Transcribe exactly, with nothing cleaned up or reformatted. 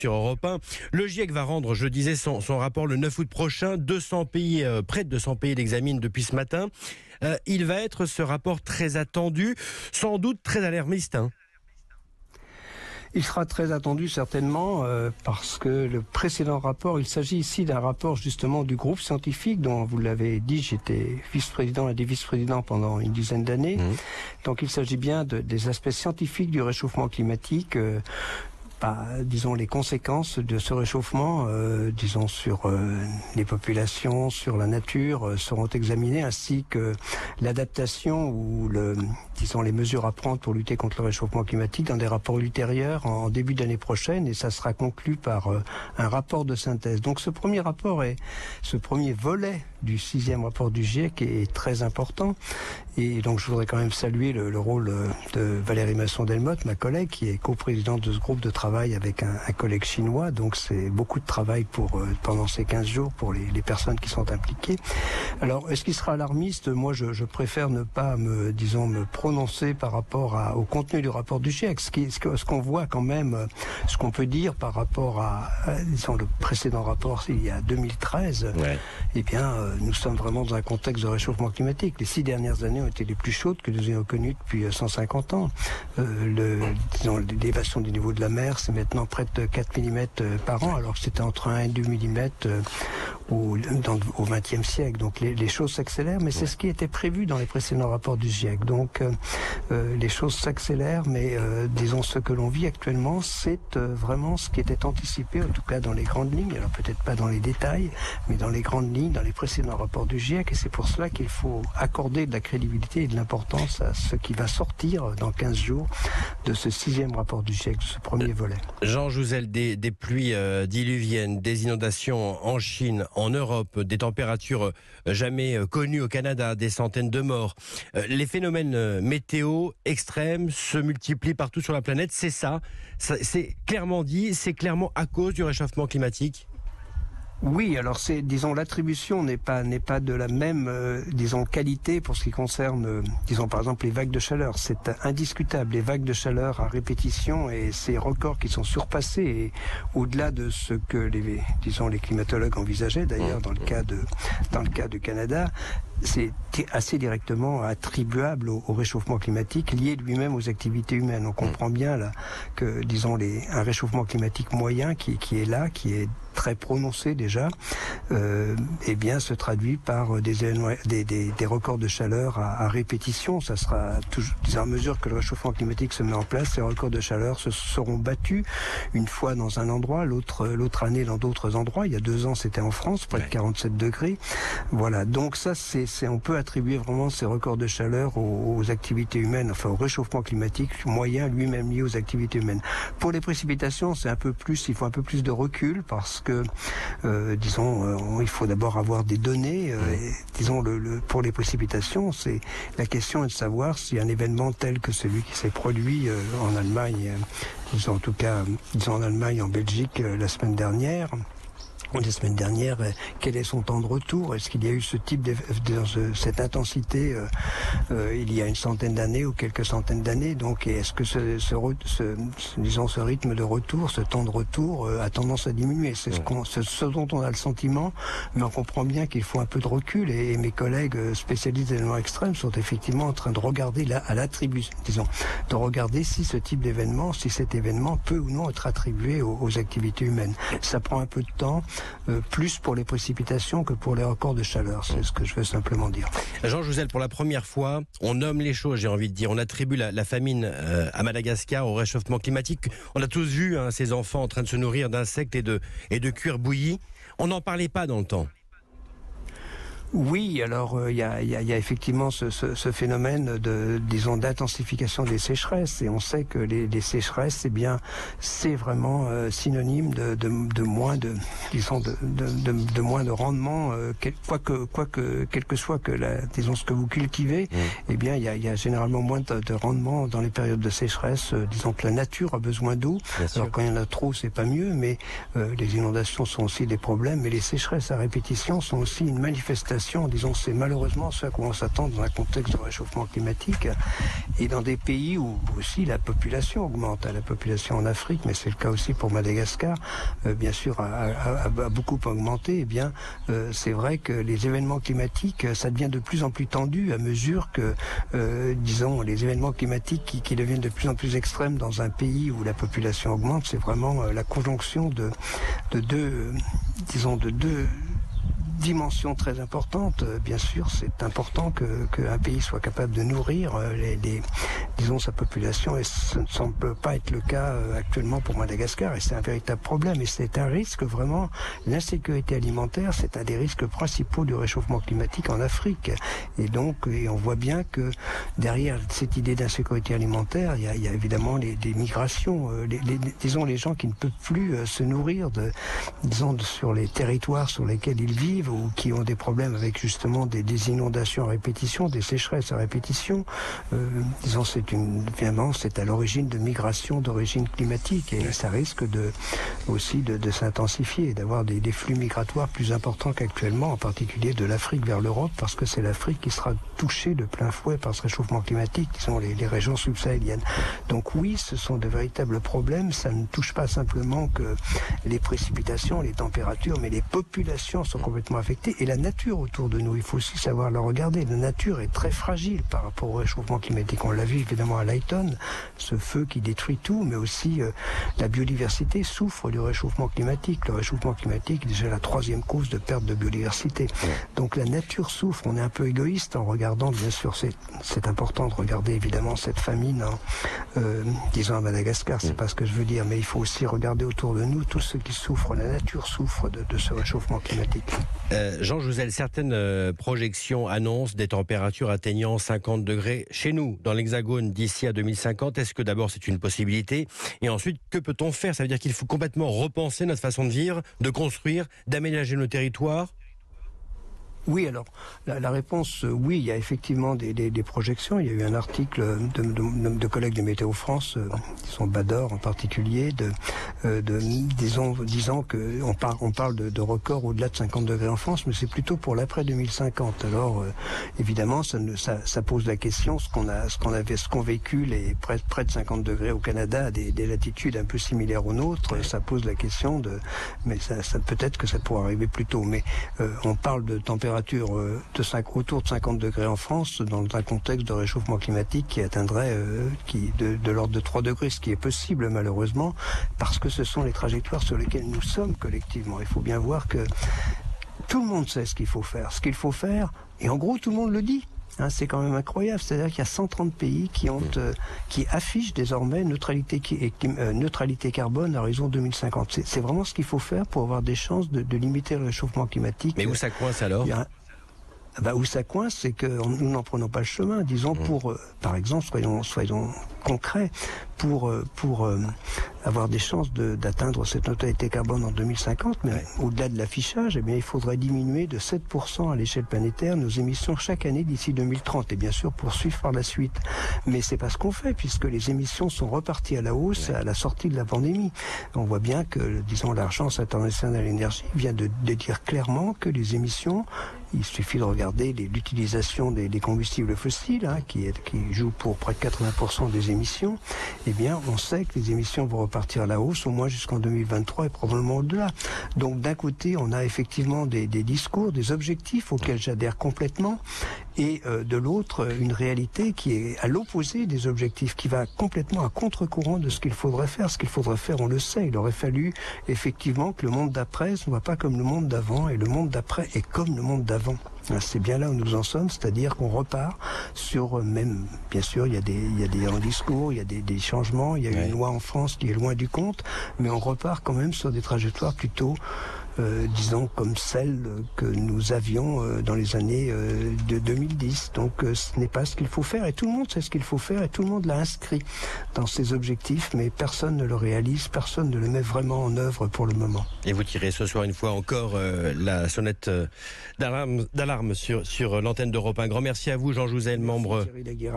Sur Europe un, le GIEC va rendre, je disais, son, son rapport le neuf août prochain. deux cents pays, euh, près de deux cents pays l'examinent depuis ce matin. Euh, il va être, ce rapport, très attendu, sans doute très alarmiste. Hein. Il sera très attendu certainement euh, parce que le précédent rapport, il s'agit ici d'un rapport justement du groupe scientifique dont vous l'avez dit, j'étais vice-président et des vice-présidents pendant une dizaine d'années. Mmh. Donc il s'agit bien de, des aspects scientifiques du réchauffement climatique. Euh, Bah, disons les conséquences de ce réchauffement, euh, disons sur euh, les populations, sur la nature, euh, seront examinées, ainsi que l'adaptation ou le, disons les mesures à prendre pour lutter contre le réchauffement climatique dans des rapports ultérieurs en, en début d'année prochaine, et ça sera conclu par euh, un rapport de synthèse. Donc ce premier rapport est, ce premier volet du sixième rapport du GIEC est très important, et donc je voudrais quand même saluer le, le rôle de Valérie Masson-Delmotte, ma collègue, qui est coprésidente de ce groupe de travail avec un, un collègue chinois, donc c'est beaucoup de travail pour euh, pendant ces quinze jours pour les, les personnes qui sont impliquées. Alors, est-ce qu'il sera alarmiste? Moi, je, je préfère ne pas me, disons, me prononcer par rapport à, au contenu du rapport du GIEC. Ce, qui, ce, que, ce qu'on voit quand même, ce qu'on peut dire par rapport à, à disons, le précédent rapport, il y a deux mille treize, ouais. Eh bien, euh, nous sommes vraiment dans un contexte de réchauffement climatique. Les six dernières années ont été les plus chaudes que nous ayons connues depuis cent cinquante ans. Euh, le, disons, l'élévation du niveau de la mer, c'est maintenant près de quatre millimètres par an, alors que c'était entre un et deux millimètres au, dans, au vingtième siècle. Donc les, les choses s'accélèrent, mais c'est ce qui était prévu dans les précédents rapports du GIEC. Donc euh, les choses s'accélèrent, mais euh, disons ce que l'on vit actuellement, c'est euh, vraiment ce qui était anticipé, en tout cas dans les grandes lignes, alors peut-être pas dans les détails, mais dans les grandes lignes, dans les précédents rapports du GIEC, et c'est pour cela qu'il faut accorder de la crédibilité et de l'importance à ce qui va sortir dans quinze jours de ce sixième rapport du GIEC, de ce premier volet. Jean Jouzel, des, des pluies euh, diluviennes, des inondations en Chine, en Europe, des températures euh, jamais euh, connues au Canada, des centaines de morts. Euh, les phénomènes euh, météo extrêmes se multiplient partout sur la planète, c'est ça, ça c'est clairement dit, c'est clairement à cause du réchauffement climatique. Oui, alors c'est, disons, l'attribution n'est pas n'est pas de la même, euh, disons, qualité pour ce qui concerne, euh, disons, par exemple, les vagues de chaleur. C'est indiscutable, les vagues de chaleur à répétition et ces records qui sont surpassés et au-delà de ce que les, disons, les climatologues envisageaient, d'ailleurs, dans le cas de, dans le cas du Canada, c'est assez directement attribuable au, au réchauffement climatique lié lui-même aux activités humaines. On comprend bien là que, disons, les, un réchauffement climatique moyen qui, qui est là, qui est très prononcé déjà, euh, eh bien se traduit par des, des, des, des records de chaleur à, à répétition. Ça sera toujours, à mesure que le réchauffement climatique se met en place, ces records de chaleur se seront battus une fois dans un endroit, l'autre l'autre année dans d'autres endroits. Il y a deux ans, c'était en France, près de quarante-sept degrés. Voilà, donc ça, c'est, c'est on peut attribuer vraiment ces records de chaleur aux, aux activités humaines, enfin au réchauffement climatique moyen lui-même lié aux activités humaines. Pour les précipitations, c'est un peu plus, il faut un peu plus de recul parce que, euh, disons, euh, il faut d'abord avoir des données. Euh, et, disons, le, le, pour les précipitations, c'est la question est de savoir si un événement tel que celui qui s'est produit euh, en Allemagne, euh, disons en tout cas, disons en Allemagne, en Belgique euh, la semaine dernière. La semaine dernière, quel est son temps de retour? Est-ce qu'il y a eu ce type de, de cette intensité euh, euh, il y a une centaine d'années ou quelques centaines d'années? Donc, est-ce que ce, ce, ce, disons, ce rythme de retour, ce temps de retour euh, a tendance à diminuer? C'est ce, qu'on, ce, ce dont on a le sentiment, mais on comprend bien qu'il faut un peu de recul. Et, et mes collègues spécialistes des événements extrêmes sont effectivement en train de regarder là, à l'attribution, disons, de regarder si ce type d'événement, si cet événement peut ou non être attribué aux, aux activités humaines. Ça prend un peu de temps. Euh, plus pour les précipitations que pour les records de chaleur, c'est ce que je veux simplement dire. Jean Jouzel, pour la première fois, on nomme les choses, j'ai envie de dire. On attribue la, la famine euh, à Madagascar au réchauffement climatique. On a tous vu hein, ces enfants en train de se nourrir d'insectes et de, et de cuir bouilli. On n'en parlait pas dans le temps. Oui, alors il euh, y, a, y, a, y a effectivement ce, ce, ce phénomène de, disons, d'intensification des sécheresses, et on sait que les, les sécheresses, eh bien, c'est vraiment euh, synonyme de, de, de moins de, disons, de, de, de, de moins de rendement, euh, quel, quoi que, quoi que, quel que soit que la, disons, ce que vous cultivez, mmh. eh bien, il y a, y a généralement moins de, de rendement dans les périodes de sécheresse. Euh, disons que la nature a besoin d'eau. Alors quand il y en a trop, c'est pas mieux, mais euh, les inondations sont aussi des problèmes, mais les sécheresses à répétition sont aussi une manifestation inondations. Disons, c'est malheureusement ce à quoi on s'attend dans un contexte de réchauffement climatique et dans des pays où aussi la population augmente. La population en Afrique, mais c'est le cas aussi pour Madagascar, euh, bien sûr, a, a, a beaucoup augmenté. Eh bien, euh, c'est vrai que les événements climatiques, ça devient de plus en plus tendu à mesure que, euh, disons, les événements climatiques qui, qui deviennent de plus en plus extrêmes dans un pays où la population augmente, c'est vraiment euh, la conjonction de, de deux, euh, disons, de deux dimension très importante. Bien sûr, c'est important que qu'un pays soit capable de nourrir les, les, disons, sa population, et ce ne semble pas être le cas actuellement pour Madagascar, et c'est un véritable problème, et c'est un risque vraiment. L'insécurité alimentaire, c'est un des risques principaux du réchauffement climatique en Afrique, et donc et on voit bien que derrière cette idée d'insécurité alimentaire, il y a, il y a évidemment les, les migrations, les, les, disons les gens qui ne peuvent plus se nourrir de, disons, de, sur les territoires sur lesquels ils vivent, ou qui ont des problèmes avec justement des, des inondations à répétition, des sécheresses à répétition. Euh, disons, c'est une, vraiment, c'est à l'origine de migrations d'origine climatique, et ça risque de, aussi de, de s'intensifier, d'avoir des, des flux migratoires plus importants qu'actuellement, en particulier de l'Afrique vers l'Europe, parce que c'est l'Afrique qui sera touchée de plein fouet par ce réchauffement climatique, qui sont les, les régions subsahéliennes. Donc oui, ce sont de véritables problèmes. Ça ne touche pas simplement que les précipitations, les températures, mais les populations sont complètement affectée, et la nature autour de nous, il faut aussi savoir la regarder. La nature est très fragile par rapport au réchauffement climatique. On l'a vu évidemment à Layton, ce feu qui détruit tout, mais aussi euh, la biodiversité souffre du réchauffement climatique. Le réchauffement climatique est déjà la troisième cause de perte de biodiversité. Donc la nature souffre. On est un peu égoïste en regardant, bien sûr, c'est, c'est important de regarder évidemment cette famine, hein, euh, disons à Madagascar, c'est pas ce que je veux dire, mais il faut aussi regarder autour de nous tous ceux qui souffrent. La nature souffre de, de ce réchauffement climatique. Euh, Jean Jouzel, certaines euh, projections annoncent des températures atteignant cinquante degrés chez nous, dans l'Hexagone, d'ici à deux mille cinquante. Est-ce que d'abord c'est une possibilité? Et ensuite, que peut-on faire? Ça veut dire qu'il faut complètement repenser notre façon de vivre, de construire, d'aménager nos territoires? Oui, alors, la, la réponse, euh, oui, il y a effectivement des, des, des projections. Il y a eu un article de, de, de collègues de Météo France, euh, disons Bador en particulier, de, euh, de, disons, disant qu'on par, on parle de, de records au-delà de cinquante degrés en France, mais c'est plutôt pour l'après deux mille cinquante. Alors, euh, évidemment, ça, ne, ça, ça pose la question, ce qu'on a, ce qu'on avait, ce qu'ont vécu les près, près de cinquante degrés au Canada, à des, des latitudes un peu similaires aux nôtres, ça pose la question de, mais ça, ça peut-être que ça pourrait arriver plus tôt. Mais euh, on parle de température de cinq, autour de cinquante degrés en France, dans un contexte de réchauffement climatique qui atteindrait euh, qui, de, de l'ordre de trois degrés, ce qui est possible malheureusement, parce que ce sont les trajectoires sur lesquelles nous sommes collectivement. Il faut bien voir que tout le monde sait ce qu'il faut faire. Ce qu'il faut faire, et en gros tout le monde le dit. Hein, c'est quand même incroyable, c'est-à-dire qu'il y a cent trente pays qui, ont, euh, qui affichent désormais neutralité, qui, euh, neutralité carbone à horizon deux mille cinquante. C'est, c'est vraiment ce qu'il faut faire pour avoir des chances de, de limiter le réchauffement climatique. Mais où ça coince alors? Bah, où ça coince, c'est que nous n'en prenons pas le chemin. Disons, pour, euh, par exemple, soyons, soyons concrets, pour, euh, pour euh, avoir des chances de, d'atteindre cette neutralité carbone en deux mille cinquante, mais ouais. Au-delà de l'affichage, eh bien, il faudrait diminuer de sept pour cent à l'échelle planétaire nos émissions chaque année d'ici deux mille trente, et bien sûr poursuivre par la suite. Mais c'est pas ce qu'on fait, puisque les émissions sont reparties à la hausse ouais. à la sortie de la pandémie. On voit bien que, disons, l'Agence internationale de l'énergie vient de, de dire clairement que les émissions, il suffit de regarder les, l'utilisation des, des combustibles fossiles, hein, qui, est, qui joue pour près de quatre-vingts pour cent des émissions. Eh bien, on sait que les émissions vont repartir à la hausse, au moins jusqu'en deux mille vingt-trois et probablement au-delà. Donc, d'un côté, on a effectivement des, des discours, des objectifs auxquels j'adhère complètement, et euh, de l'autre, une réalité qui est à l'opposé des objectifs, qui va complètement à contre-courant de ce qu'il faudrait faire. Ce qu'il faudrait faire, on le sait, il aurait fallu effectivement que le monde d'après ne soit pas comme le monde d'avant, et le monde d'après est comme le monde d'avant. C'est bien là où nous en sommes, c'est-à-dire qu'on repart sur, même, bien sûr, il y a des, il y a des en discours, il y a des, des changements, il y a ouais. une loi en France qui est loin du compte, mais on repart quand même sur des trajectoires plutôt, euh, disons, comme celles que nous avions euh, dans les années euh, de deux mille dix. Donc euh, ce n'est pas ce qu'il faut faire, et tout le monde sait ce qu'il faut faire, et tout le monde l'a inscrit dans ses objectifs, mais personne ne le réalise, personne ne le met vraiment en œuvre pour le moment. Et vous tirez ce soir une fois encore euh, la sonnette euh, d'alarme, d'alarme sur, sur l'antenne d'Europe. Un grand merci à vous, Jean Jouzel, membre...